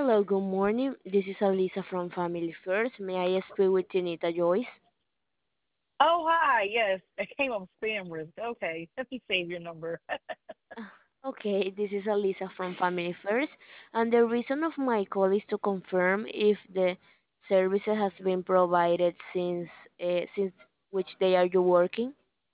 Hello, good morning. This is Alisa from Family First. May I speak with Tinita Joyce? Oh, hi. Yes, it came up spam risk. Okay, let me save your number. Okay, this is Alisa from Family First, and the reason of my call is to confirm if the services has been provided since which day are you working?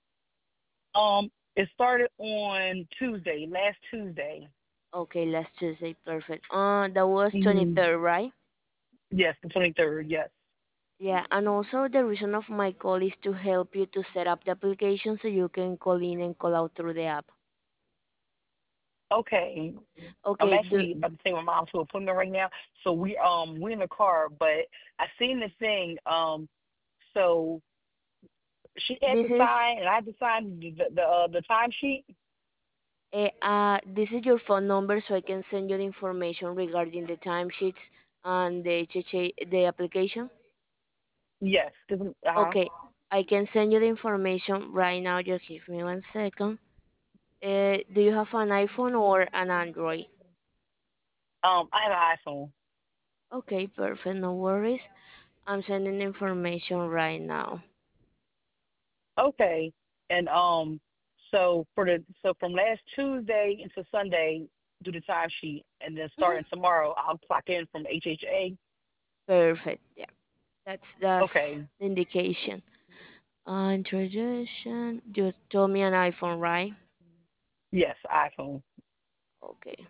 It started on Tuesday, last Tuesday. Okay, last Tuesday, perfect. That was hmm 23rd, right? Yes, the 23rd. Yes. Yeah, and also the reason of my call is to help you to set up the application so you can call in and call out through the app. Okay. I'm Okay, actually about to take my mom to an appointment right now. So we're in the car, but I seen this thing. So she had this to is sign, and I had to sign the timesheet. This is your phone number, so I can send you the information regarding the timesheets and the HHA, the application. Yes. Okay, I can send you the information right now. Just give me 1 second. Do you have an iPhone or an Android? I have an iPhone. Okay, perfect. No worries. I'm sending the information right now. Okay. And so from last Tuesday into Sunday, do the timesheet, and then hmm starting tomorrow, I'll clock in from HHA. Perfect. Yeah, that's Okay. the indication. Introduction. You told me an iPhone, right? Yes, iPhone. Okay.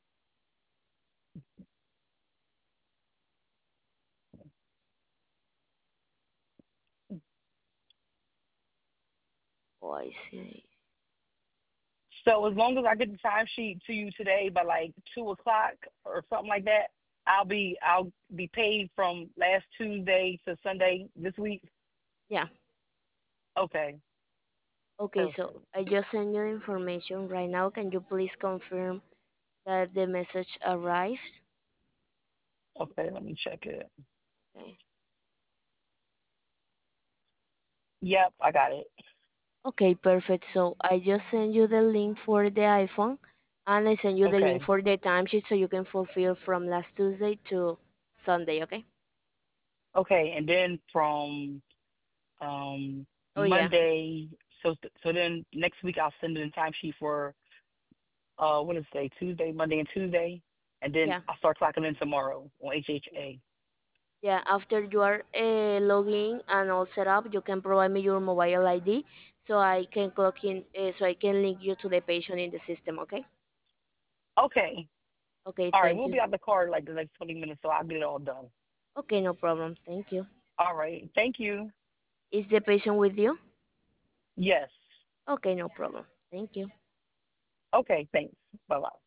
Oh, I see. So as long as I get the timesheet to you today by like 2 o'clock or something like that, I'll be paid from last Tuesday to Sunday this week. Yeah. Okay. Okay, so Perfect. I just sent you the information right now. Can you please confirm that the message arrived? Okay, let me check it. Okay. Yep, I got it. Okay, perfect. So I just sent you the link for the iPhone and I sent you the link Okay. for the timesheet so you can fulfill from last Tuesday to Sunday, okay? Okay, and then from Oh yeah. Monday. So then next week I'll send in timesheet for what is today? Tuesday, Monday, and Tuesday, and then Yeah. I'll start clocking in tomorrow on HHA. Yeah, after you are logging and all set up, you can provide me your mobile ID so I can clock in, so I can link you to the patient in the system, okay? Okay. Okay, All right. thank We'll you. be out the car like the next 20 minutes, so I'll get it all done. Okay, no problem. Thank you. All right. Thank you. Is the patient with you? Yes. Okay, no problem. Thank you. Okay. Thanks. Bye bye.